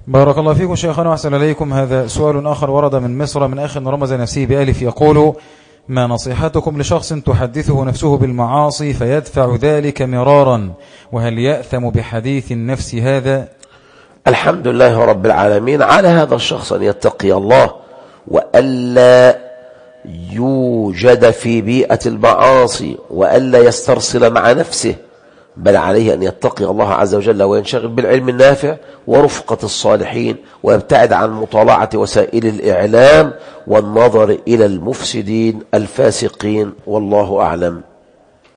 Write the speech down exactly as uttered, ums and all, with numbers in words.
بارك الله فيكم شيخنا وأحسن إليكم. هذا سؤال آخر ورد من مصر من أخ رمز نفسه بألف، يقول: ما نصيحتكم لشخص تحدثه نفسه بالمعاصي فيدفع ذلك مرارا، وهل يأثم بحديث النفس هذا؟ الحمد لله رب العالمين. على هذا الشخص أن يتقي الله وألا يوجد في بيئة المعاصي وألا يسترسل مع نفسه، بل عليه أن يتقي الله عز وجل وينشغل بالعلم النافع ورفقة الصالحين، ويبتعد عن مطالعة وسائل الإعلام والنظر إلى المفسدين الفاسقين، والله أعلم.